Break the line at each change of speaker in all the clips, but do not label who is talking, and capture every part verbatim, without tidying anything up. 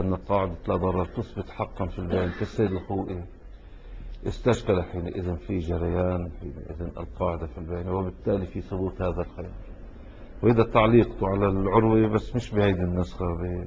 أن قاعدة لا ضرر تثبت حقا في البيان كالسيد الخوئي استشكل حينئذ في جريان حينئذ القاعدة في البيان، وبالتالي في ثبوت هذا الخيار. وإذا تعليقت على العروي بس مش بهيدي النسخة،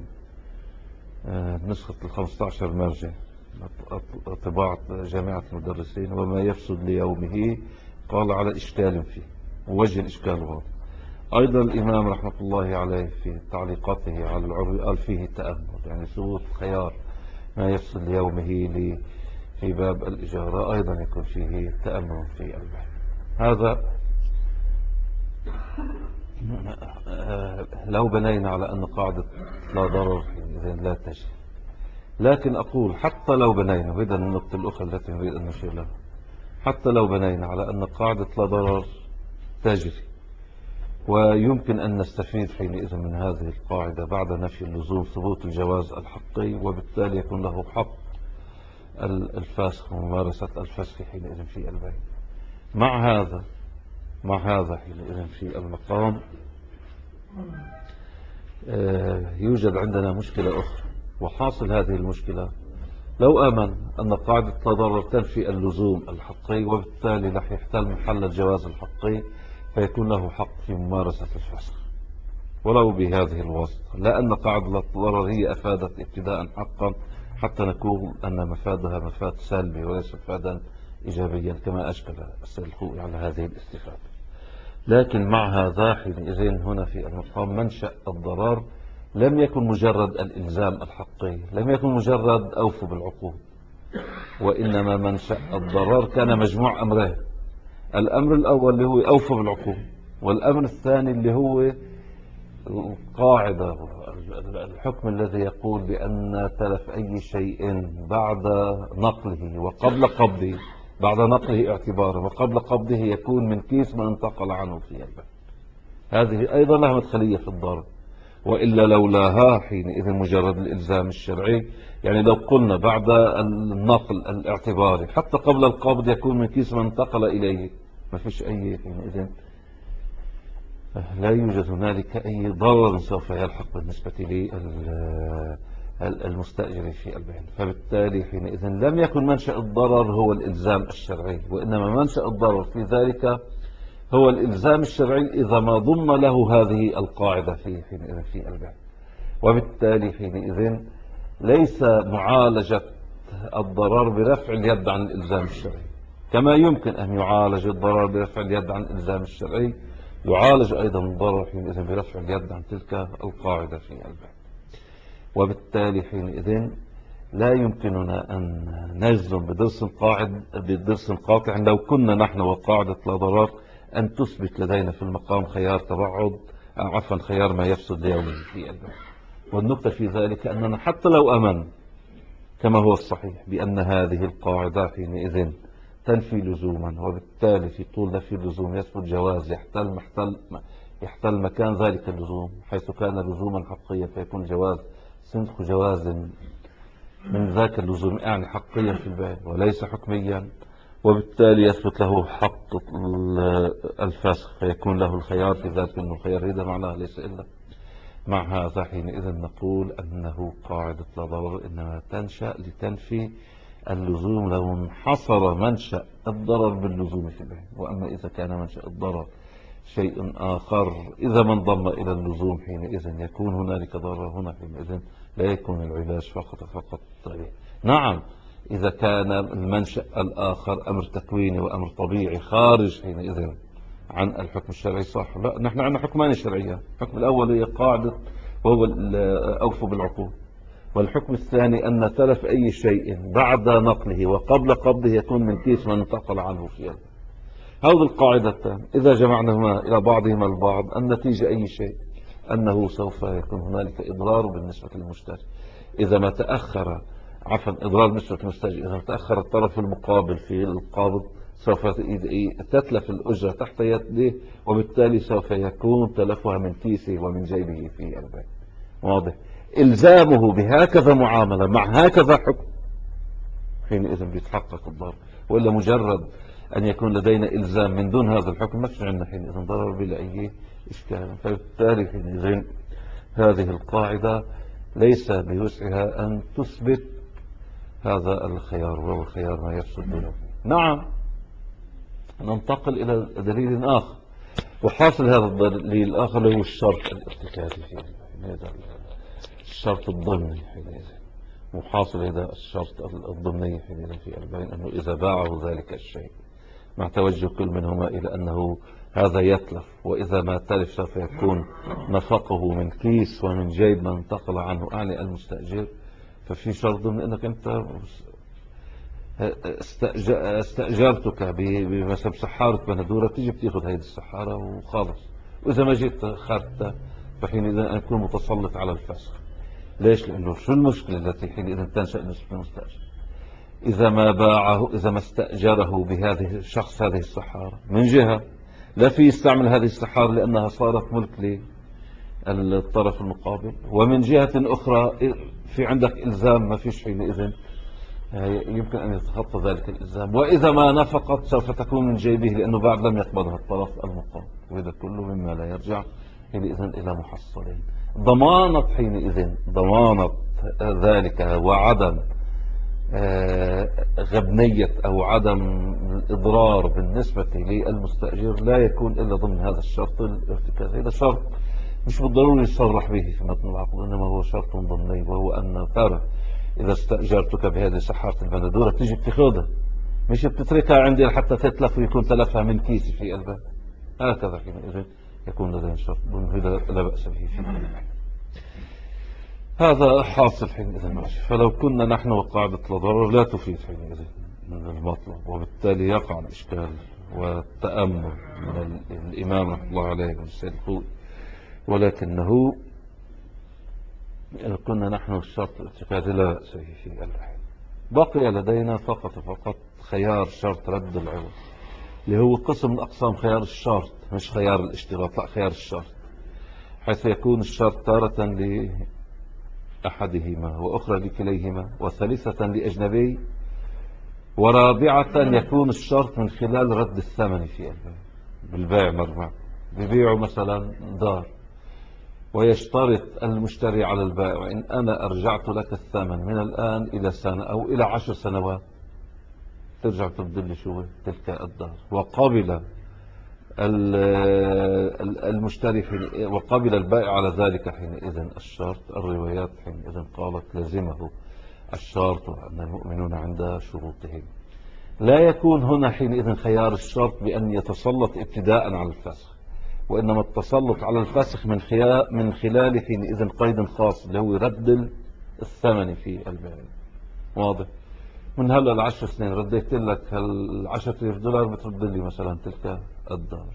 بنسخة الخمسة عشر مرجع طباعة جامعة المدرسين، وما يفسد ليومه قال على إشكال فيه ووجه الإشكال واضح. أيضا الإمام رحمة الله عليه في تعليقاته على العروي قال فيه تأمل، يعني ثبوت خيار ما يفسد ليومه في باب الإجارة أيضا يكون فيه تأمل في البحث. هذا لو بنينا على أن قاعدة لا ضرر إذن لا تجري. لكن أقول حتى لو بنينا، وإذا النقطة الأخرى التي نريد أن نشير لها، حتى لو بنينا على أن قاعدة لا ضرر تجري ويمكن أن نستفيد حينئذ من هذه القاعدة بعد نفي اللزوم ثبوت الجواز الحقي، وبالتالي يكون له حق الفسخ وممارسة الفسخ حينئذ في البيع. مع هذا مع هذا حينئذ في المقام يوجد عندنا مشكلة أخرى، وحاصل هذه المشكلة لو آمن أن قاعدة لا ضرر تنفي اللزوم الحقي، وبالتالي رح يحتل محل الجواز الحقي فيكون له حق في ممارسة الفسخ ولو بهذه الواسطة، لأن قاعدة لا ضرر هي أفادت ابتداء حقا حتى نكون أن مفادها مفاد سلبي وليس مفادا إيجابيا كما أشكل السيد الخوئي على هذه الاستفادة. لكن مع هذا حينئذ هنا في المقام منشأ الضرر لم يكن مجرد الإلزام الحقي، لم يكن مجرد أوفوا بالعقود، وإنما منشأ الضرر كان مجموع أمرين. الأمر الأول اللي هو أوفوا بالعقود، والأمر الثاني اللي هو القاعدة الحكم الذي يقول بأن تلف أي شيء بعد نقله وقبل قبضه، بعد نقله اعتبارا وقبل قبضه يكون من كيس ما انتقل عنه في البيت. هذه أيضا لها مدخلية في الضرر، وإلا لولاها حينئذ مجرد الإلزام الشرعي، يعني لو قلنا بعد النقل الاعتباري حتى قبل القبض يكون من كيس ما انتقل إليه، ما فيش أي حينئذ لا يوجد هنالك أي ضرر سوف يلحق بالنسبة للمستأجر في البيع. فبالتالي حينئذ لم يكن منشأ الضرر هو الإلزام الشرعي، وإنما منشأ الضرر في ذلك هو الإلزام الشرعي إذا ما ضم له هذه القاعدة في حينئذ في البيع. وبالتالي حينئذ ليس معالجة الضرر برفع اليد عن الإلزام الشرعي، كما يمكن أن يعالج الضرر برفع اليد عن الإلزام الشرعي، يعالج أيضا الضرر حينئذ برفع اليد عن تلك القاعدة في البيع. وبالتالي حينئذ لا يمكننا أن نجزم بدرس قاعد بدرس قاطع لو كنا نحن وقاعدة لا ضرر أن تثبت لدينا في المقام خيار تبعض، عفوا خيار ما يفسد ليومه في البيع. والنقطة في ذلك أننا حتى لو أمن كما هو الصحيح بأن هذه القاعدة حينئذ تنفي لزوما، وبالتالي في طول نفي اللزوم يثبت جواز يحتل محتل يحتل مكان ذلك اللزوم، حيث كان لزوما حقيا فيكون جواز سنخ جواز من ذاك اللزوم يعني حقيا في البيع وليس حكميا، وبالتالي يثبت له حق الفسخ فيكون له الخيار في ذلك، أنه الخيار هذا معناه ليس إلا. مع هذا حينئذ نقول أنه قاعدة لا ضرر إنما تنشأ لتنفي اللزوم لو انحصر منشأ الضرر باللزوم في البيع. وأما إذا كان منشأ الضرر شيء آخر إذا ما انضم إلى اللزوم حينئذ يكون هنالك ضرر، هنا حينئذ لا يكون العلاج فقط فقط طبيعي. نعم إذا كان المنشأ الآخر أمر تكويني وأمر طبيعي خارج حينئذ عن الحكم الشرعي صح. لا، نحن عندنا حكمان شرعيان، الحكم الأول هي قاعدة وهو أوفوا بالعقود، والحكم الثاني أن تلف أي شيء بعد نقله وقبل قبضه يكون من كيس من انتقل عنه فيها. هذه القاعدتان إذا جمعناهما إلى بعضهما البعض النتيجة أي شيء أنه سوف يكون هنالك إضرار بالنسبة للمشتري إذا ما تأخر، عفوا إضرار بالنسبة للمستأجر إذا تأخر الطرف المقابل في القابض سوف تتلف الأجرة تحت يده، وبالتالي سوف يكون تلفها من كيسه ومن جيبه في البيع. واضح؟ إلزامه بهكذا معاملة مع هكذا حكم حينئذ بيتحقق الضرر، وإلا مجرد أن يكون لدينا إلزام من دون هذا الحكم ما في عندنا حينئذ ضرر بلا أي إشكال. فبالتالي حينئذ هذه القاعدة ليس بوسعها أن تثبت هذا الخيار، وهو الخيار ما يفسد له. نعم، ننتقل إلى دليل آخر، وحاصل هذا الدليل الآخر هو الشرط الارتكازي فيه، هذا الشرط الضمني حينئذ، وحاصل هذا الشرط الضمني حينئذ في أربعين أنه إذا باعه ذلك الشيء مع توجه كل منهما إلى أنه هذا يتلف، وإذا ما تلف سوف يكون نفقه من كيس ومن جيب ما انتقل عنه أعني المستأجر. ففي شرط ضمن أنك أنت استأجرتك بمثلا سحارة بندورة، تيجي بتاخذ هيدي السحارة وخالص، وإذا ما جيت خدتها فحينئذ أن يكون متسلط على الفسخ. ليش؟ لأنه شو المشكلة التي حينئذ تنشأ نسبة المستأجر؟ إذا ما باعه، إذا ما استأجره بهذه الشخص هذه السحارة، من جهة لا في يستعمل هذه السحارة لأنها صارت ملك للطرف المقابل، ومن جهة أخرى في عندك إلزام ما فيش حينئذ يمكن أن يتخطى ذلك الإلزام، وإذا ما نفقت سوف تكون من جيبه لأنه بعد لم يقبضها الطرف المقابل، وهذا كله مما لا يرجع حينئذ إلى محصلين. ضمانة حينئذ ضمانة ذلك وعدم غبنية أو عدم الإضرار بالنسبة للمستأجر لا يكون إلا ضمن هذا الشرط الارتكازي. هذا شرط مش بالضروري يصرح به في متن العقد، إنما هو شرط ضمني، وهو أن ترى إذا استأجرتك بهذه سحارة البندورة تيجي بتاخذها، مش بتتركها عندي حتى تتلف ويكون تلفها من كيسي في قلبها. هكذا حينئذ يكون لدينا شرط ضمني لا بأس به فيه. هذا حاصل حينئذ ماشي. فلو كنا نحن وقاعدة الضرر لا تفيد حينئذ من المطلب، وبالتالي يقع الإشكال والتأمل من الإمام رحمه الله عليه والسيد الخوئي. ولكنه كنا نحن الشرط الارتكازي لا بأس به في الحين. بقي لدينا فقط فقط خيار شرط رد العوض، اللي هو قسم من أقسام خيار الشرط، مش خيار الاشتراط، لا خيار الشرط، حيث يكون الشرط تارة لأحدهما وأخرى لكليهما وثالثة لأجنبي، ورابعة يكون الشرط من خلال رد الثمن في البيع. بالبيع مرمى ببيعوا مثلا دار، ويشترط المشتري على البائع إن أنا أرجعت لك الثمن من الآن إلى سنة أو إلى عشر سنوات ترجع تبدل لي شو تلك الدار، وقابل المشتري حين وقابل البائع على ذلك حينئذ الشرط. الروايات حينئذ قالت لزمه الشرط وأن المؤمنون عند شروطهم. لا يكون هنا حينئذ خيار الشرط بأن يتسلط ابتداء على الفسخ، وإنما التسلط على الفسخ من خلال من خلال حينئذ قيد خاص اللي هو رد الثمن في البيع. واضح؟ من هلا العشر سنين رديت لك العشرة آلاف دولار بترد لي مثلا تلك الدار.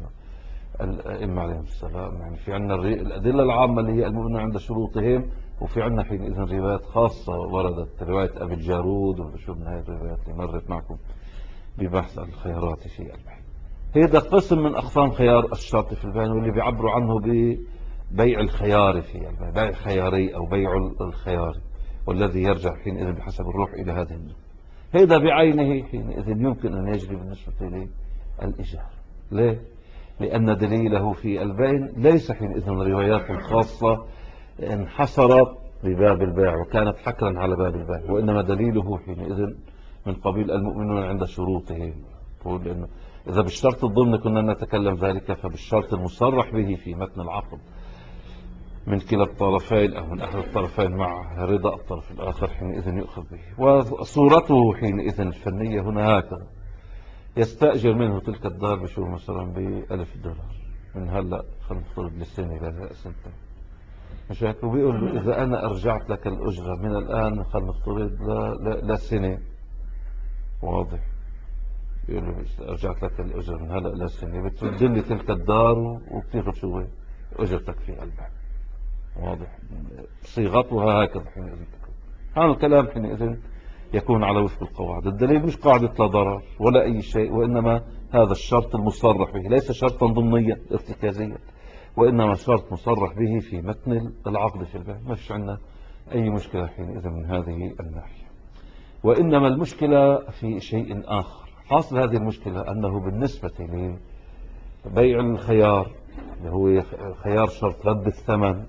الأئمة عليهم السلام يعني في عندنا الأدلة العامة اللي هي المؤمنون عند شروطهم، وفي عندنا حينئذ روايات خاصة وردت، رواية أبي الجارود وشو من هاي الروايات اللي مرت معكم ببحث الخيارات في البيع. هذا قسم من أقسام خيار الشرط في البيع، واللي بيعبروا عنه ببيع الخيار في البيع، بيع الخياري أو بيع الخياري، والذي يرجع حينئذ بحسب الروح إلى هذه النقطة. هذا بعينه حينئذ يمكن أن يجري بالنسبة للإيجار. ليه؟ لأن دليله في البيع ليس حينئذ روايات خاصة انحصرت بباب البيع وكانت حكرا على باب البيع، وإنما دليله حينئذ من قبيل المؤمنون عند شروطهم. لأنه إذا بالشرط الضمن كنا نتكلم ذلك، فبالشرط المصرح به في متن العقد من كلا الطرفين أو من أحد الطرفين مع رضا الطرف الآخر حينئذ يؤخذ به. وصورته حينئذ الفنية هنا هكذا: يستأجر منه تلك الدار بشو مثلا بألف دولار من هلأ خلينا نفترض للسنة إلى سنتين، مش هيك؟ وبيقول له إذا أنا أرجعت لك الأجرة من الآن خلينا نفترض لسنة. واضح؟ يقول له أرجعت لك الأجرة من هلأ لسنة، بترد لي تلك الدار وبتاخذ شو أجرتك في قلبها. واضح؟ صيغتها هكذا حينئذ تكون. هذا الكلام حينئذ يكون على وفق القواعد. الدليل مش قاعدة لا ضرر ولا أي شيء، وإنما هذا الشرط المصرح به، ليس شرطا ضمنيا ارتكازيا، وإنما شرط مصرح به في متن العقد في البيع. ما فيش عندنا أي مشكلة حينئذ من هذه الناحية. وإنما المشكلة في شيء آخر. حاصل هذه المشكلة أنه بالنسبة لبيع الخيار اللي هو خيار شرط رد الثمن،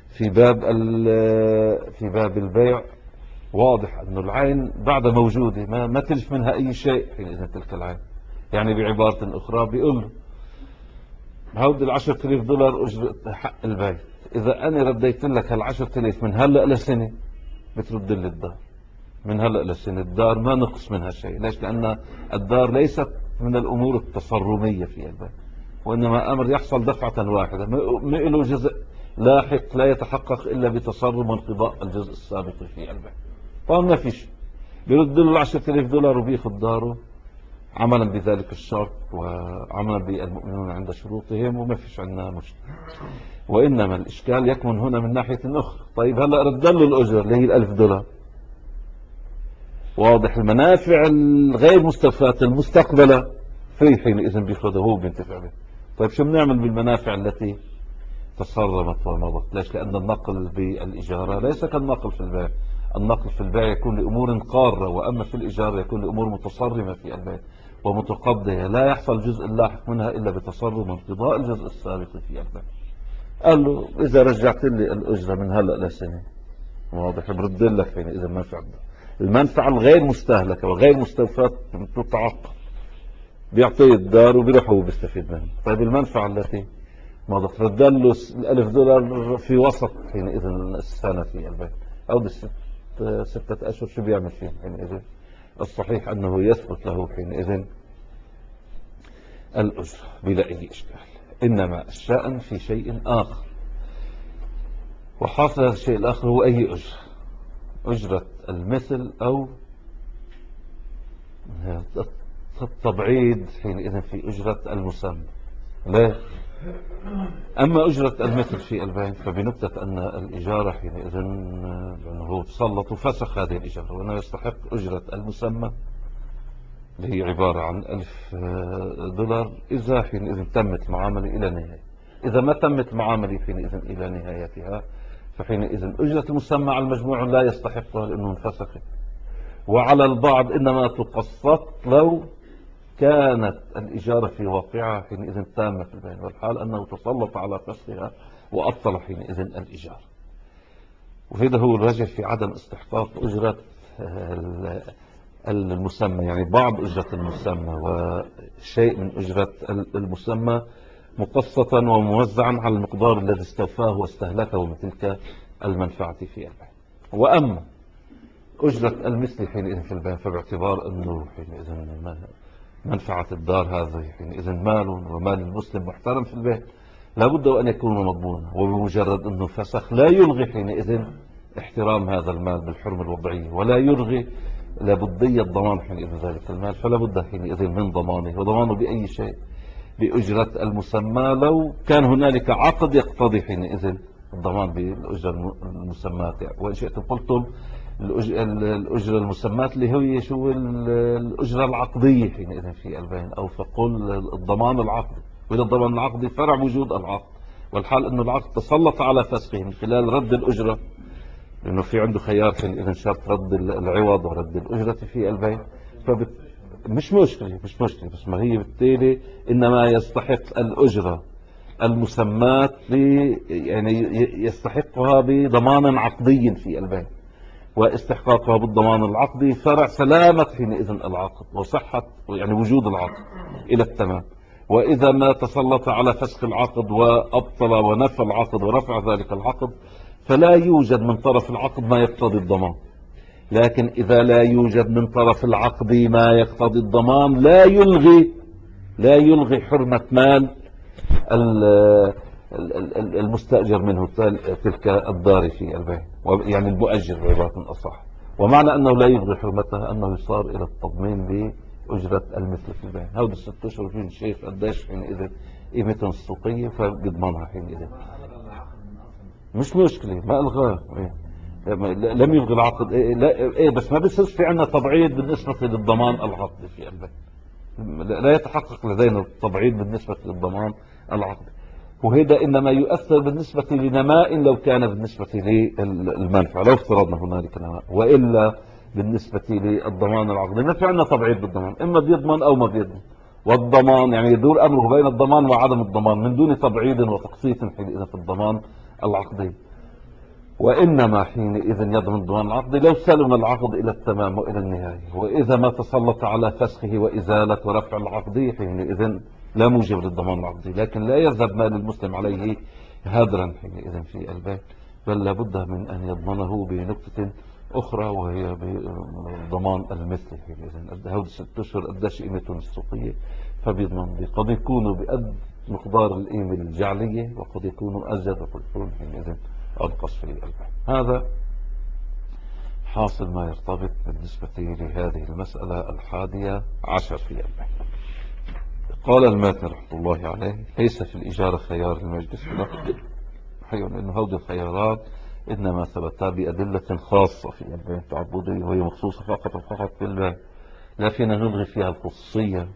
في باب في باب البيع واضح أن العين بعد موجودة ما, ما تلف منها أي شيء حينئذ تلك العين. يعني بعبارة أخرى بيقول له هودي العشرة آلاف دولار أجرة حق البيت، إذا أنا رديت لك هالعشرة آلاف من هلأ لسنة بترد لي الدار من هلأ لسنة. الدار ما نقص منها شيء. ليش؟ لأن الدار ليست من الأمور التصرمية في البيت، وإنما أمر يحصل دفعة واحدة، ما له جزء لاحق لا يتحقق إلا بتصرم وانقضاء الجزء السابق في البيت. طبعا ما فيش، بيرد له العشرة آلاف دولار وبياخذ داره عملا بذلك الشرط وعملا بالمؤمنون عند شروطهم، وما فيش عندنا مشكلة. وإنما الإشكال يكمن هنا من ناحية أخرى. طيب هلا رد له الأجر اللي هي الألف دولار، واضح المنافع الغير مستوفاة المستقبلة في حينئذ بياخذها هو بينتفع به. طيب شو بنعمل بالمنافع التي تصرمت ومضت؟ ليش؟ لأن النقل بالإجارة ليس كالنقل في البيع. النقل في البيع يكون لأمور قارة، وأما في الإجارة يكون لأمور متصرمة في البيع ومتقضية لا يحصل الجزء اللاحق منها إلا بتصرم انقضاء الجزء السابق في البيع. قال له إذا رجعت لي الأجرة من هلأ لسنة، واضح برد لك يعني إذا منفعة المنفعة الغير مستهلكة وغير مستوفاة تتعقب، بيعطيه الدار وبيروح هو بيستفيد منها. طيب المنفعة التي ما رد له الألف دولار في وسط حينئذ السنة في البيت أو بالست ستة أشهر، شو بيعمل فيه حينئذ؟ الصحيح أنه يثبت له حينئذ الأجرة بلا أي إشكال. إنما الشأن في شيء آخر، وحاصل هذا الشيء الآخر هو أي أجرة؟ أجرة المثل أو التبعيد حينئذ في أجرة المسمى. ليه؟ أما أجرة المثل في البيع فبنكتة أن الإجارة حينئذ لأنه تسلط وفسخ هذه الإجارة، وأنه يستحق أجرة المسمى اللي هي عبارة عن ألف دولار إذا حينئذ تمت معاملة إلى نهاية. إذا ما تمت معاملة حينئذ إلى نهايتها فحينئذ أجرة المسمى على المجموع لا يستحقها لأنه انفسخت، وعلى البعض إنما تقسط لو كانت الإجارة في واقعها حينئذ تامة في البيع، والحال أنه تسلط على فسخها وأبطل حينئذ الإجارة. وهذا هو الوجه في عدم استحقاق أجرة المسمى، يعني بعض أجرة المسمى وشيء من أجرة المسمى مقسطا وموزعا على المقدار الذي استوفاه واستهلكه من تلك المنفعة في البيع. وأما أجرة المثل حينئذ في البيع فباعتبار أنه حينئذ منفعة الدار هذه حينئذ مال ومال المسلم محترم في البيت لابد أن يكون مضمونا، وبمجرد أنه فسخ لا يلغي حينئذ احترام هذا المال بالحرمة الوضعية، ولا يلغي لابدية ضمان حينئذ ذلك المال، فلا بد حينئذ من ضمانه. وضمانه بأي شيء؟ بأجرة المسمى لو كان هنالك عقد يقتضي حينئذ الضمان بالأجرة المسمات. وإن شئتم قلتم الأجرة المسمات اللي هي شو الأجرة العقدية حينئذ في البيع، أو فقل الضمان العقدي. وإذا الضمان العقدي فرع وجود العقد، والحال أنه العقد تسلط على فسخه من خلال رد الأجرة، لأنه في عنده خيار حينئذ شرط رد العوض ورد الأجرة في البيع. فبت... مش مشكلة مش مشكلة بس ما هي بالتالي إنما يستحق الأجرة المسمات يعني يستحقها بضمان عقدي في البيع، واستحقاقها بالضمان العقدي فرع سلامة حينئذ العقد وصحة يعني وجود العقد إلى التمام. وإذا ما تسلط على فسخ العقد وأبطل ونفى العقد ورفع ذلك العقد فلا يوجد من طرف العقد ما يقتضي الضمان. لكن إذا لا يوجد من طرف العقد ما يقتضي الضمان لا يلغي لا يلغي حرمة مال المستأجر منه تلك الدار في البيع، يعني المؤجر بعبارة أصح. ومعنى أنه لا يلغي حرمتها أنه يصار إلى التضمين بأجرة المثل في البيع. هذا الست أشهر في الشيخ قديش حينئذ قيمتها السوقية فبيضمنها حينئذ. مش مشكلة ما ألغاه، لم يلغي العقد إيه, لا إيه بس ما بيصيرش في عندنا تبعيض بالنسبة للضمان العقدي في البيع، لا يتحقق لدينا التبعيض بالنسبة للضمان العقدي. وهذا إنما يؤثر بالنسبة لنماء لو كان بالنسبة للمنفعة، لو افترضنا هنالك نماء، وإلا بالنسبة للضمان العقدي ما في عندنا تبعيض بالضمان، إما بيضمن أو ما بيضمن. والضمان يعني يدور أمره بين الضمان وعدم الضمان من دون تبعيض وتقسيط حينئذ في الضمان العقدي. وإنما حينئذ يضمن ضمان العقد لو سلم العقد إلى التمام وإلى النهاية، وإذا ما تسلط على فسخه وإزالة ورفع العقد حينئذ لا موجب للضمان العقدي، لكن لا يذهب مال المسلم عليه هدرا حينئذ في البيع، بل لابد من أن يضمنه بنقطة أخرى وهي بضمان المثل حينئذ. هود ست أشهر قداش قيمتهم السوقية فبيضمن، قد يكونوا بقد مقدار القيمة الجعلية وقد يكونوا أزيد وقد يكونوا حينئذ أنقص في البيع. هذا حاصل ما يرتبط بالنسبة لهذه المسألة الحادية عشر في البيع. قال الماتن رحمه الله عليه: ليس في الإجارة خيار المجلس حيث أن هذه الخيارات إنما ثبتها بأدلة خاصة في البيع التعبدي وهي مخصوصة فقط وفقط في البيع، لا فينا نلغي فيها الخصوصية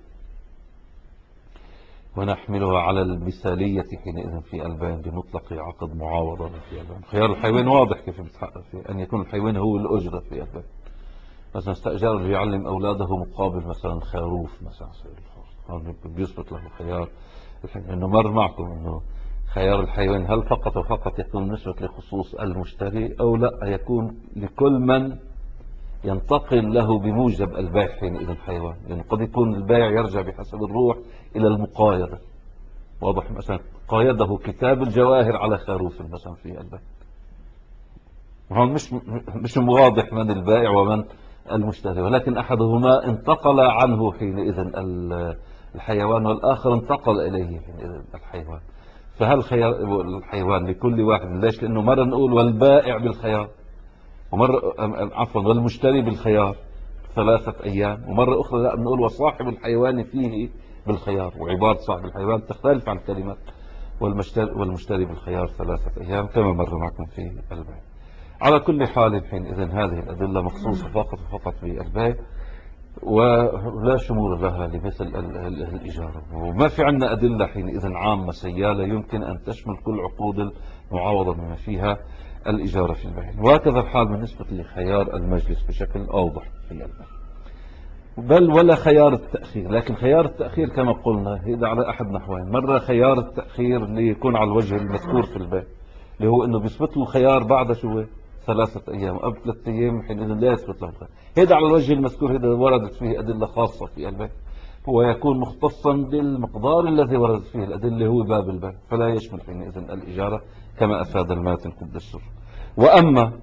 ونحملها على المثالية حينئذ في البيع بمطلق عقد معاوضة في البيع. خيار الحيوان واضح كيف بتحقق في أن يكون الحيوان هو الأجرة في البيع. مثلا استأجار ليعلم أولاده مقابل مثلا خروف مثلا بيثبت له خيار إنه مر معكم إنه خيار الحيوان هل فقط وفقط يكون نسبة لخصوص المشتري أو لا يكون لكل من ينتقل له بموجب البيع حينئذ الحيوان، لأنه قد يكون البيع يرجع بحسب الروح إلى المقايضة. واضح مثلا قايده كتاب الجواهر على خروف مثلا في البيع، هون مش مش واضح من البائع ومن المشتري، ولكن أحدهما انتقل عنه حينئذ الحيوان والآخر انتقل إليه حينئذ الحيوان. فهل خيار الحيوان لكل واحد؟ ليش؟ لأنه مرة نقول والبائع بالخيار، ومرة عفوا والمشتري بالخيار ثلاثة أيام، ومرة أخرى لا نقول وصاحب الحيوان فيه بالخيار، وعبارة صاحب الحيوان تختلف عن كلمة والمشتري, والمشتري بالخيار ثلاثة أيام كما مر معكم في البيع. على كل حال حينئذ هذه الأدلة مخصوصة فقط وفقط بالبيع ولا شمول لها لمثل الإجارة، وما في عندنا أدلة حينئذ عامة سيالة يمكن أن تشمل كل عقود المعاوضة بما فيها الإجارة في البيع. وهكذا الحال بالنسبة لخيار المجلس بشكل أوضح في البيع، بل ولا خيار التأخير. لكن خيار التأخير كما قلنا هذا على أحد نحوين: مرة خيار التأخير ليكون على الوجه المذكور في البيع اللي هو أنه بيثبت له خيار بعد شو ثلاثة أيام قبل ثلاثة أيام حينئذ لا يثبت له خيار، هذا على الوجه المذكور هذا وردت فيه أدلة خاصة في البيع، هو يكون مختصا بالمقدار الذي وردت فيه الأدلة هو باب البيع، فلا يشمل حينئذ الإجارة كما أفاد الماتن قد السر. وأما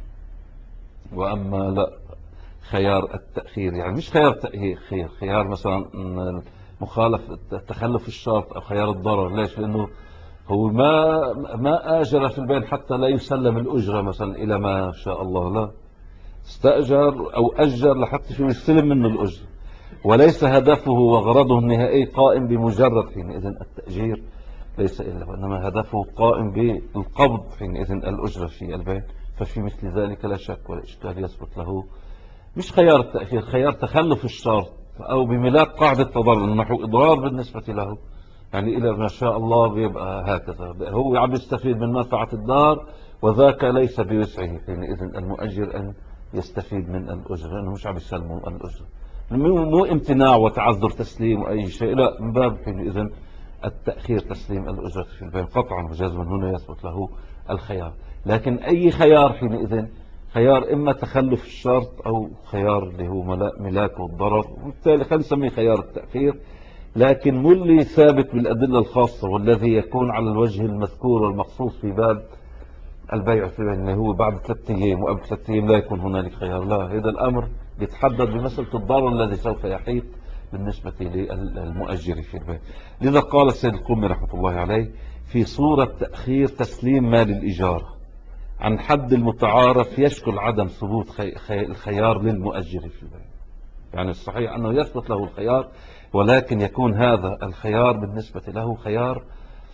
وأما لا خيار التأخير، يعني مش خيار تأخير، خيار مثلا مخالف تخلف الشرط أو خيار الضرر. ليش؟ لأنه هو ما ما آجر في البيع حتى لا يسلم الأجرة مثلا إلى ما شاء الله، لا استأجر أو أجر لحتى شو يستلم منه الأجرة، وليس هدفه وغرضه النهائي قائم بمجرد حينئذ التأجير ليس إلا، وإنما هدفه قائم بالقبض حينئذ الأجرة في البيع. ففي مثل ذلك لا شك ولا إشكال يثبت له مش خيار التأخير، خيار تخلف الشرط أو بملاك قاعدة تضرر نحو إضرار بالنسبة له، يعني إلى ما شاء الله بيبقى هكذا، هو عم يستفيد من منفعة الدار وذاك ليس بوسعه حينئذ المؤجر أن يستفيد من الأجرة، لأنه مش عم يسلموا الأجرة، مو امتناع وتعذر تسليم أي شيء، لا من باب حينئذ التأخير تسليم الأجرة في البيع قطعا وجازما هنا يثبت له الخيار. لكن أي خيار حينئذ خيار إما تخلف الشرط أو خيار اللي هو ملاك والضرر، وبالتالي خلينا نسميه خيار التأخير، لكن مو اللي ثابت بالأدلة الخاصة والذي يكون على الوجه المذكور والمخصوص في باب البيع في أنه هو بعد ثلاثة أيام وقبل ثلاثة أيام لا يكون هنالك خيار، لا، هذا الأمر يتحدد بمسألة الضرر الذي سوف يحيط بالنسبة للمؤجر في البيع. لذا قال السيد القمي رحمة الله عليه: في صورة تأخير تسليم مال الإيجار عن حد المتعارف يشكل عدم ثبوت خي... خي... الخيار للمؤجر في البيع. يعني الصحيح أنه يثبت له الخيار، ولكن يكون هذا الخيار بالنسبة له خيار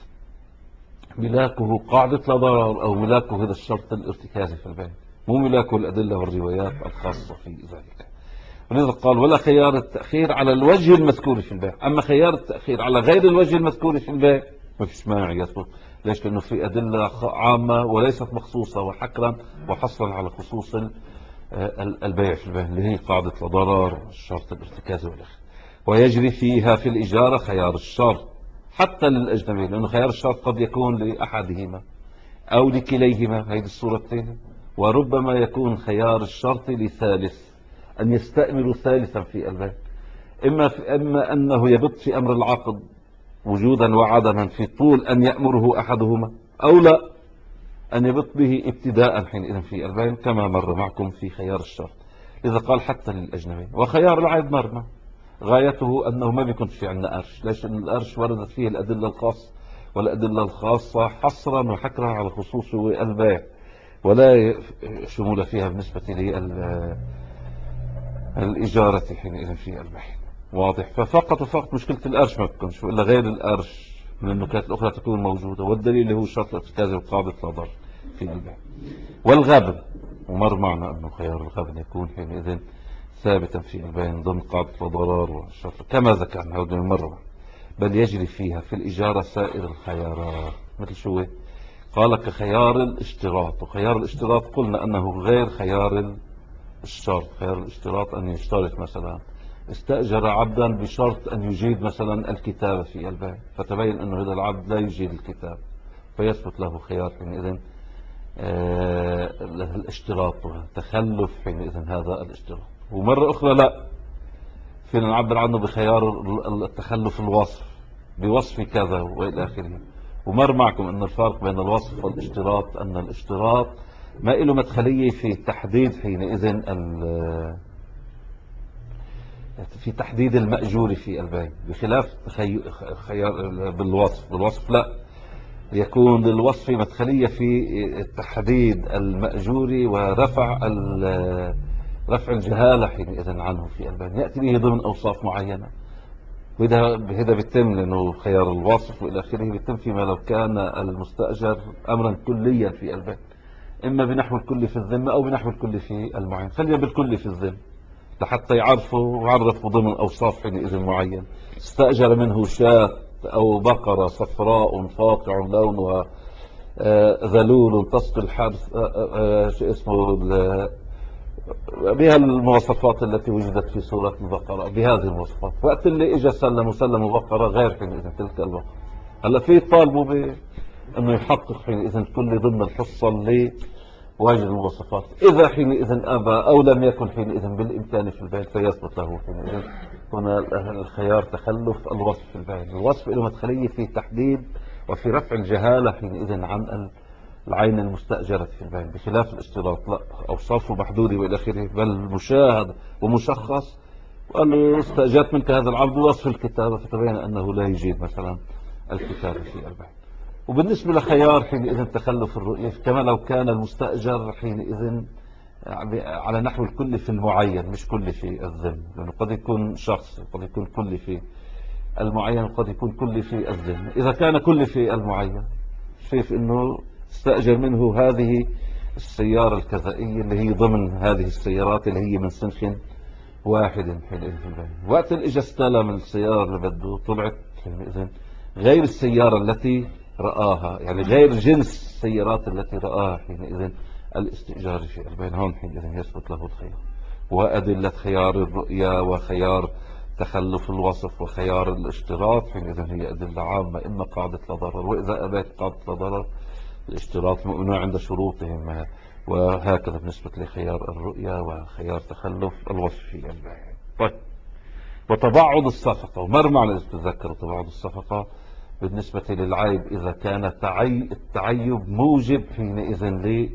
ملاكه قاعدة لا ضرر أو ملاكه هذا الشرط الارتكازي في البيع، مو ملاكه الأدلة والروايات الخاصة في ذلك. ولذا قال: ولا خيار التأخير على الوجه المذكور في البيع. أما خيار التأخير على غير الوجه المذكور في البيع ما فيش مانع يثبت. ليش؟ لأنه في أدلة عامة وليست مخصوصة وحكرا وحصرا على خصوص البيع في البيع اللي هي قاعدة لا ضرر الشرط الارتكازي والآخر. ويجري فيها في الإجارة خيار الشرط حتى للأجنبي، لأنه خيار الشرط قد يكون لأحدهما، أو لكليهما، هذه الصورة الثانية. وربما يكون خيار الشرط لثالث، أن يستأمر ثالثا في البيع، إما, في إما أنه يبط في أمر العقد وجودا وعدما في طول أن يأمره أحدهما، أو لا، أن يبط به ابتداء حينئذ في البيع كما مر معكم في خيار الشرط. إذا قال حتى للأجنبي. وخيار العيب مرمى، غايته أنه ما بيكون في عندنا أرش، ليش؟ أن الأرش وردت فيه الأدلة الخاصة، والأدلة الخاصة حصرا وحكرا على خصوص البيع، ولا شمول فيها بالنسبة للإجارة حينئذ في البيع. واضح؟ ففقط وفقط مشكلة الأرش ما بتكونش، وإلا غير الأرش من النكات الأخرى تكون موجودة، والدليل هو شرط ارتكاز القابض لا ضرر في البيع. والغبن، ومر معنا أنه خيار الغبن يكون حينئذ ثابتا في البيع ضمن قاعدة لا ضرر والشرط كما ذكرنا هذه المرة، بل يجري فيها في الإجارة سائر الخيارات. مثل شو؟ قال كخيار الاشتراط، وخيار الاشتراط قلنا أنه غير خيار الشرط. خيار الاشتراط أن يشترط مثلا استأجر عبدا بشرط أن يجيد مثلا الكتابة في البيع، فتبين أنه هذا العبد لا يجيد الكتاب، فيثبت له خيار حينئذ آه الاشتراط تخلف حينئذ هذا الاشتراط. ومرة أخرى لا، فينا نعبر عنه بخيار التخلف الوصف، بوصف كذا وإلى آخره. ومر معكم أن الفرق بين الوصف والاشتراط أن الاشتراط ما له مدخلية في تحديد حينئذ في تحديد المأجور في البيع، بخلاف خيار بالوصف. بالوصف لا، يكون للوصف مدخلية في تحديد المأجور ورفع رفع الجهالة حينئذ عنه في البيع، يأتي به ضمن أوصاف معينة، وهذا بيتم لأنه خيار الوصف وإلى آخره بيتم فيما لو كان المستأجر أمرا كليا في البيع، إما بنحو الكل في الذمة أو بنحو الكل في المعين. خلينا بالكل في الذمة لحتى يعرفوا وعرفوا ضمن أوصاف حينئذ معين. استأجر منه شاة أو بقرة صفراء فاقع لون وذلول تسقي الحرث، شو اسمه، بها المواصفات التي وجدت في سورة البقرة، بهذه المواصفات. وقت اللي اجى سلم وسلم بقرة غير حينئذ تلك البقرة، هلا في طالبوا بأنه يحقق حينئذ كل ضمن الحصة اللي واجد المواصفات. إذا حينئذ أبى أو لم يكن حينئذ بالإمكان في البيع فيثبت له حينئذ هنا الخيار تخلف الوصف في البيع. الوصف له مدخلية في تحديد وفي رفع الجهالة حينئذ عن العين المستأجرة في البيع، بخلاف الاشتراط لا، أوصافه محدودة وإلى آخره، بل مشاهد ومشخص. وقال له استأجرت منك هذا العبد وصف الكتابة، فتبين أنه لا يجيد مثلا الكتابة في البيع. وبالنسبة لخيار حينئذ تخلف الرؤية، كما لو كان المستأجر حينئذ على نحو الكل في المعين مش كل في الذم، لأنه قد يكون شخص قد يكون كل في المعين وقد يكون كل في الذم. إذا كان كل في المعين، شايف أنه استأجر منه هذه السيارة الكذائية اللي هي ضمن هذه السيارات اللي هي من صنف واحد حينئذ في البيع. وقت اللي اجى استلم السيارة اللي بده طلعت حينئذ غير السيارة التي رآها، يعني غير جنس السيارات التي رآها حينئذ الاستئجار في البيع، هون حينئذ يثبت له الخيار. وأدلة خيار الرؤيا وخيار تخلف الوصف وخيار الاشتراط حينئذ هي أدلة عامة، إما قاعدة لا ضرر، وإذا أبيت قاعدة لا ضرر الاشتراط مؤمن عند شروطهم، وهكذا بالنسبة لخيار الرؤيا وخيار تخلف الوصف في البيع. طيب، وتباعد الصفقة، ومر معنا تتذكر تباعد الصفقة بالنسبة للعيب إذا كان التعيب موجب حينئذ لي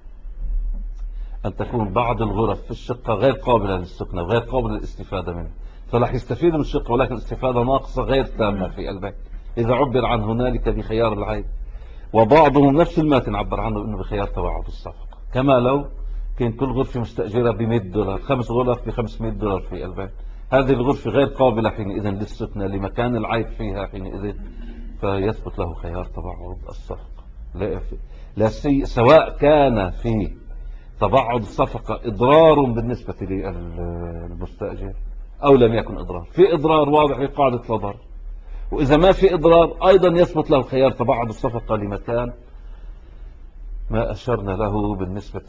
أن تكون بعض الغرف في الشقة غير قابلة للسكنة وغير قابلة للاستفادة منه، فراح يستفيد من الشقة ولكن الاستفادة ناقصة غير تامة في البيت، إذا عبر عن هنالك بخيار العيب. وبعضهم نفس الماتن عبر عنه انه بخيار تباعد الصفقة، كما لو كان كل غرفة مستأجرة ب مئة دولار، خمس غرف ب خمسمئة دولار في البيت، هذه الغرفة غير قابلة حينئذ للسكنة لمكان العيب فيها حينئذ، فيثبت له خيار تباعد الصفقة. لا, لا سي سواء كان في تباعد الصفقة إضرار بالنسبة للمستأجر أو لم يكن إضرار. في إضرار واضح في قاعدة لا ضرر، وإذا ما في إضرار أيضا يثبت له خيار تباعد الصفقة لمكان ما أشرنا له بالنسبة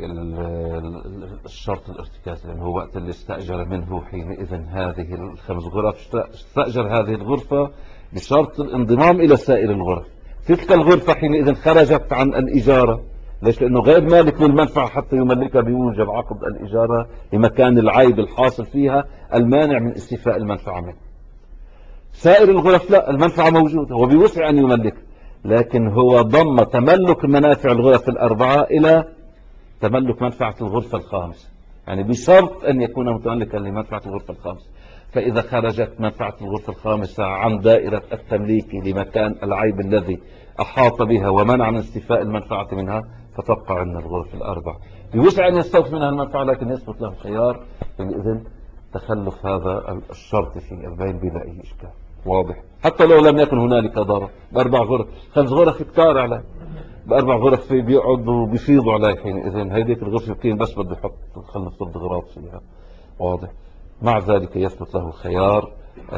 للشرط الارتكاز، لأنه هو وقت اللي استأجر منه حينئذ هذه الخمس غرف، استأجر هذه الغرفة بشرط الانضمام إلى سائر الغرف، تلك الغرفة حينئذ خرجت عن الإجارة. ليش؟ لأنه غير مالك للمنفعة حتى يملكها بموجب عقد الإجارة لمكان العيب الحاصل فيها المانع من استيفاء المنفعة منه. سائر الغرف لا، المنفعة موجودة وبوسع أن يملك، لكن هو ضم تملك منافع الغرف الأربعة إلى تملك منفعة الغرفة الخامسة، يعني بشرط أن يكون متملكا لمنفعة الغرفة الخامسة. فإذا خرجت منفعة الغرفة الخامسة عن دائرة التمليك لمكان العيب الذي أحاط بها ومنع من استيفاء المنفعة منها، فتبقى عندنا الغرف الأربع بوسع أن يستوفي منها المنفعة، لكن يثبت له خيار حينئذ تخلف هذا الشرط في البين بلا أي إشكال. واضح؟ حتى لو لم يكن هنالك ضرر. بأربع غرف، خمس غرف كتار عليه، بأربع غرف في بيقعدوا بيفيضوا عليه حينئذ هيديك الغرفة يمكن بس بده يحط خلنا نفرض غراض فيها. واضح؟ مع ذلك يثبت له الخيار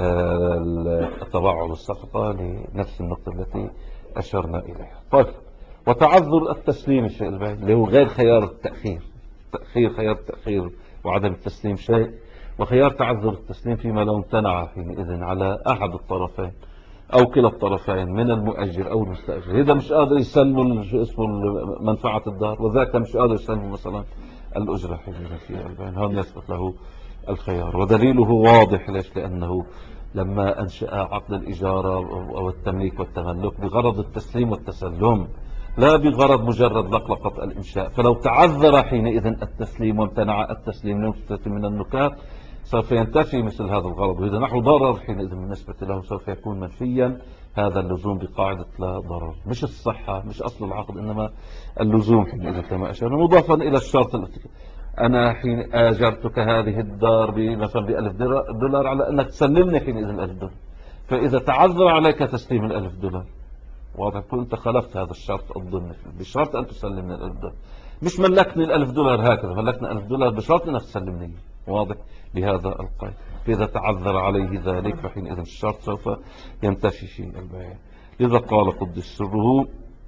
التبعض الصفقة لنفس النقطة التي أشرنا إليها. طيب، وتعذر التسليم الشيء البعيد اللي هو غير خيار التأخير. تأخير خيار التأخير وعدم التسليم شيء، وخيار تعذر التسليم فيما لو امتنع حينئذ على أحد الطرفين أو كلا الطرفين من المؤجر أو المستأجر. إذا مش قادر يسلم اسمه منفعة الدار، وذاك مش قادر يسلم مثلا الأجرة حينئذ في البين، هون يثبت له الخيار. ودليله واضح. ليش؟ لأنه لما أنشأ عقد الإجارة أو التمليك والتملك بغرض التسليم والتسلم، لا بغرض مجرد لقلقة الإنشاء. فلو تعذر حينئذ التسليم وامتنع التسليم نكتة من النكات سوف ينتفي مثل هذا الغرض، وإذا نحو ضرر حينئذ بالنسبة له سوف يكون منفيا هذا اللزوم بقاعدة لا ضرر. مش الصحة، مش أصل العقد، إنما اللزوم حينئذ كما أشرنا، مضافا إلى الشرط الاتفاق. أنا حين آجرتك هذه الدار مثلا بألف دولار على أنك تسلمني حينئذ الألف دولار، فإذا تعذر عليك تسليم الألف دولار، واضح، كنت خلفت هذا الشرط الضمني بشرط أن تسلمني الألف دولار. مش ملكني الألف دولار هكذا، ملكني ألف دولار بشرط أنك تسلمني. واضح؟ بهذا القيد. فإذا تعذر عليه ذلك فحينئذ الشرط سوف ينتفي في البيع. لذا قال قدس سره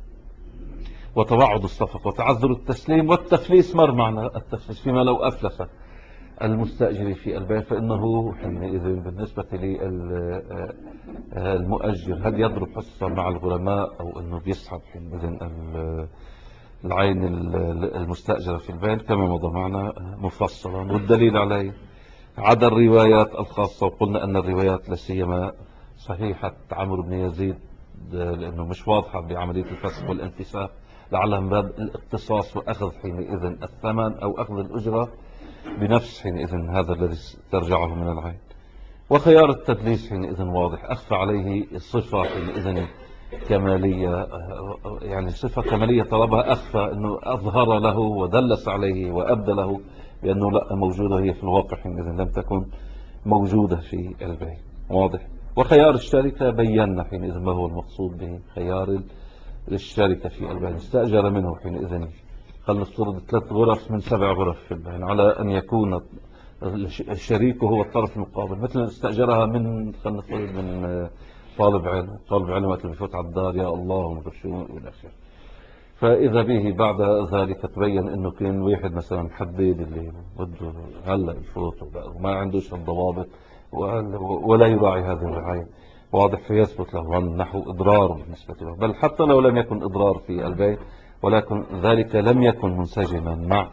وتوعد الصفقة وتعذر التسليم والتفليس. مر معنى التفليس فيما لو أفلس المستأجر في البيع، فإنه حينئذ بالنسبة للمؤجر هل يضرب حصة مع الغرماء أو أنه بيسحب حينئذ العين المستأجرة في البيع كما مضى معنا مفصلا. والدليل عليه عدا الروايات الخاصة، وقلنا أن الروايات لسيما صحيحة عمرو بن يزيد لأنه مش واضحة بعملية الفسخ والانفساخ، لعلها من باب الاقتصاص وأخذ حينئذ الثمن أو أخذ الأجرة بنفس حينئذ هذا الذي ترجعه من العين. وخيار التدليس حينئذ واضح، أخفى عليه الصفة حينئذ كمالية، يعني صفة كمالية طلبها، أخفى أنه أظهر له ودلس عليه وأبدى له بأنه لا موجودة هي في الواقع حينئذ لم تكن موجودة في البيع. واضح؟ وخيار الشركة بينا حينئذ ما هو المقصود به. خيار الشركة في البيع استأجر منه حينئذ خلنا نفترض ثلاث غرف من سبع غرف في البيع على أن يكون الشريك هو الطرف المقابل، مثلا استأجرها من خلنا نفترض من طالب علم، طالب علم وقت اللي بفوت على الدار يا الله ومدري شو والى اخره. فإذا به بعد ذلك تبين انه كان واحد مثلا حديد اللي بده هلا يفوت وما عندوش الضوابط ولا يراعي هذه الرعاية. واضح؟ فيثبت له نحو إضرار بالنسبة له، بل حتى لو لم يكن إضرار في البيع ولكن ذلك لم يكن منسجما مع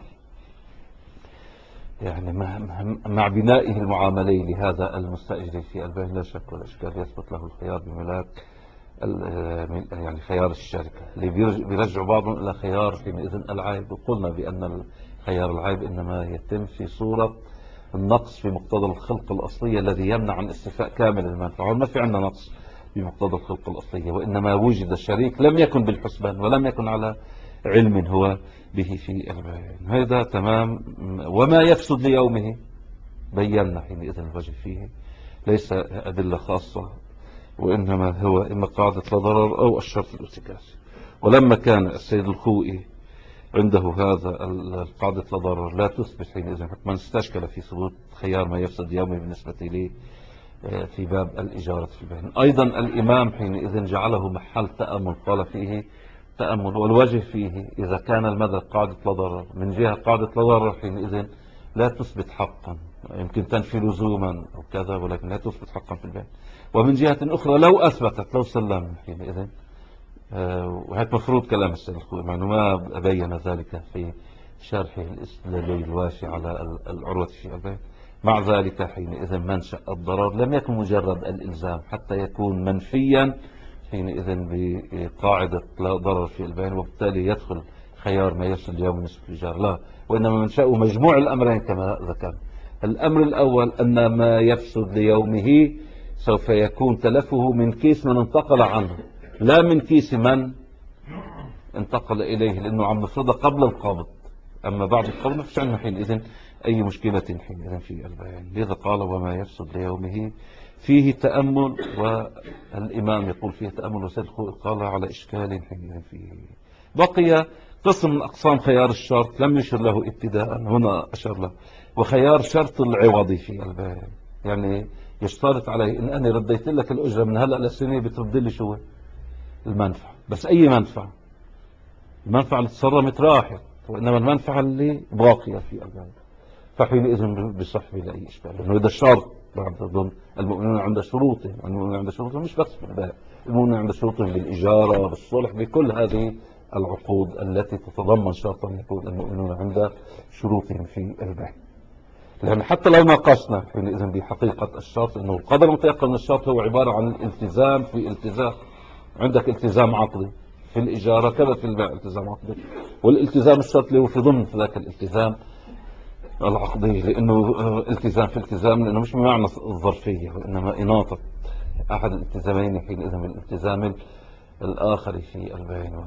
يعني مع بنائه المعاملي لهذا المستأجر في البيع. لا شك ولا إشكال يثبت له الخيار بملاك يعني خيار الشركة اللي بيرجع بعضهم إلى خيار حينئذ العيب. وقلنا بأن خيار العيب إنما يتم في صورة النقص في مقتضى الخلق الأصلية الذي يمنع عن استيفاء كامل المنفعة. ما في عندنا نقص بمقتضى الخلق الأصلية، وإنما وجد الشريك لم يكن بالحسبان ولم يكن على علم هو به في البيع. هذا تمام. وما يفسد ليومه بينا حينئذ الوجه فيه ليس أدلة خاصة، وإنما هو إما قاعدة لا ضرر أو الشرط الارتكاسي. ولما كان السيد الخوئي عنده هذا القاعدة لا ضرر لا تثبت حينئذ حكما استشكل في ثبوت خيار ما يفسد يومه بالنسبة لي في باب الإجارة في البين. أيضا الإمام حينئذ جعله محل تأمل، قال فيه تأمل والوجه فيه إذا كان المذهب قاعدة لا ضرر من جهة قاعدة لا ضرر حينئذ لا تثبت حقا، يمكن تنفي لزوما أو كذا ولكن لا تثبت حقا في البين. ومن جهة أخرى لو أثبتت لو سلم حينئذ وهذا مفروض كلام السيد الخوي، مع أنه ما بين ذلك في شرحه الاستدلالي الوافي على العروة في البيع. مع ذلك حينئذ منشأ الضرر لم يكن مجرد الإلزام حتى يكون منفيا حينئذ بقاعدة لا ضرر في البيع، وبالتالي يدخل خيار ما يفسد اليوم نصف الإيجار، لا، وإنما منشأه مجموع الأمرين كما ذكرنا. الأمر الأول أن ما يفسد ليومه سوف يكون تلفه من كيس من انتقل عنه، لا من كيس من انتقل إليه، لأنه عم نفرضها قبل القبض. أما بعد القبض ما فيش عندنا حينئذ أي مشكلة حينئذ في البيان. لذا قال وما يفسد ليومه فيه تأمل، والإمام يقول فيه تأمل، وسيد قال على إشكال حينئذ فيه. بقي قسم من أقسام خيار الشرط لم يشر له ابتداء، هنا أشر له، وخيار شرط العوضي في البيان. يعني يشترط عليه إن أنا رديت لك الأجرة من هلأ للسنة بترد لي شو المنفعة، بس أي منفعة؟ المنفعة اللي تصرمت راحت، وإنما المنفعة اللي باقية في البيان. فحينئذ بصح بلا أي إشكال، لأنه إذا الشرط بعد ظن المؤمنون عند شروطهم، المؤمنون عند شروطهم مش بس بالبيع، المؤمنون عند شروطهم بالإجارة بالصلح بكل هذه العقود التي تتضمن شرطا يكون المؤمنون عند شروطهم في البيع. لأن حتى لو ناقشنا حينئذ بحقيقة الشرط، أنه القدر المتيقن من الشرط هو عبارة عن الالتزام في التزام. عندك التزام عقدي في الإجارة كذا في البيع التزام عقدي، والالتزام الشرطي هو في ضمن ذاك الالتزام العقدي، لأنه التزام في التزام، لأنه مش بمعنى الظرفية، وإنما إناطة أحد الالتزامين حينئذ من الالتزام الآخر في البيع،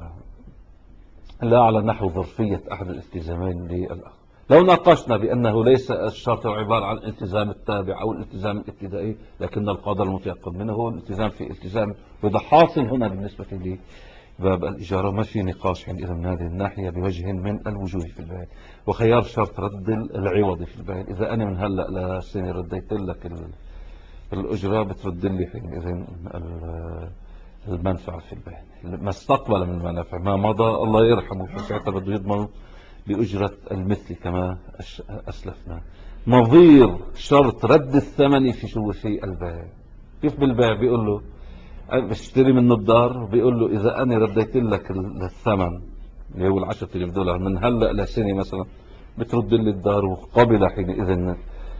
لا على نحو ظرفية أحد الالتزامين للآخر. لو ناقشنا بأنه ليس الشرط عبارة عن الالتزام التابع أو الالتزام الابتدائي، لكن القدر المتيقن منه هو الالتزام في التزام، وإذا حاصل هنا بالنسبة لي باب الإجارة ما في نقاش حينئذ من هذه الناحية بوجه من الوجوه في البيع. وخيار شرط رد العوض في البيع، إذا أنا من هلأ لسنة رديت لك الأجرة بترد لي حينئذ المنفعة في البيع، ما استقبل من منافع، ما مضى الله يرحمه، فساعتها بده يضمن بأجرة المثل كما أسلفنا. نظير شرط رد الثمن في شو في البيع. كيف بالبيع؟ بيقول له بشتري منه الدار، بيقول له إذا أنا رديت لك الثمن اللي هو العشرة آلاف دولار من هلأ لسنة مثلا بترد لي الدار، وقبل حينئذ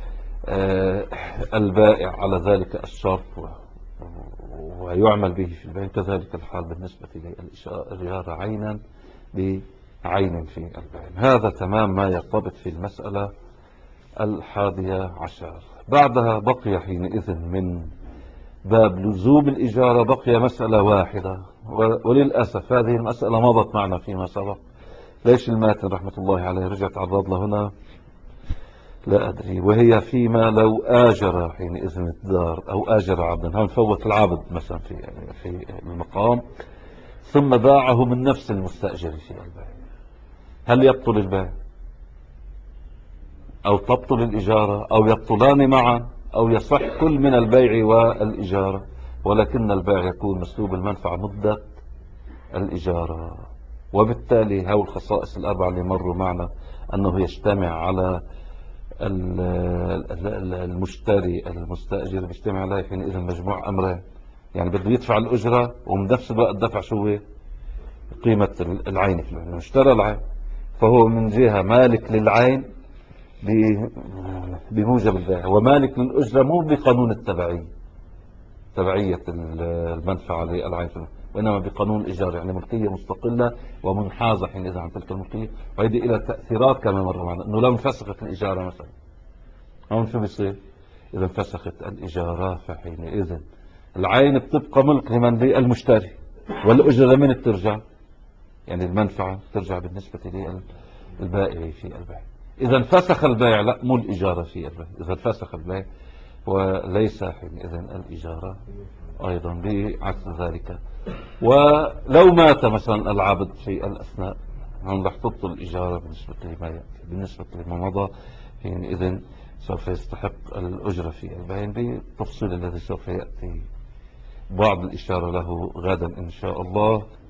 البائع على ذلك الشرط ويعمل به في البيع. كذلك الحال بالنسبة للإجارة عينا بعين في البيع. هذا تمام ما يرتبط في المسألة الحادية عشر. بعدها بقي حينئذ من باب لزوم الإجارة بقي مسألة واحدة، وللأسف هذه المسألة مضت معنا فيما سبق. ليش الماتن رحمة الله عليه رجع تعرض لهنا لا أدري، وهي فيما لو آجر حينئذ الدار أو آجر عبدا، هل فوت العبد مثلا في في المقام ثم باعه من نفس المستأجر في البيع، هل يبطل البيع أو تبطل الإجارة أو يبطلان معا أو يصح كل من البيع والإجارة؟ ولكن البيع يكون مسلوب المنفعة مدة الإجارة. وبالتالي هؤلاء الخصائص الأربعة اللي مروا معنا أنه يجتمع على المشتري المستأجر، بيجتمع عليه حينئذ مجموع أمرين، يعني بده يدفع الأجرة وبنفس الوقت دفع شو قيمة العين في العين، اشترى العين فهو من جهة مالك للعين بموجب البيع، ومالك للأجرة مو بقانون التبعية تبعية المنفعة للعين، وإنما بقانون الإيجار، يعني ملكية مستقلة ومنحازة حينئذ عن تلك الملكية. ويدي إلى تأثيرات كما مر معنا، أنه لو انفسخت الإجارة مثلا هون شو بيصير؟ إذا انفسخت الإجارة فحينئذ العين بتبقى ملك لمن؟ للمشتري، والأجرة لمن بترجع؟ يعني المنفعة ترجع بالنسبة للبائع في البيع. إذا انفسخ البيع، لا مو الإجارة في البيع، إذا انفسخ البيع وليس حينئذ الإجارة أيضا بعكس ذلك. ولو مات مثلا العبد في الأثناء هم رح تبطل الإجارة بالنسبة لما يأتي، بالنسبة لما مضى حينئذ سوف يستحق الأجرة في البيع بالتفصيل الذي سوف يأتي بعض الإشارة له غدا إن شاء الله.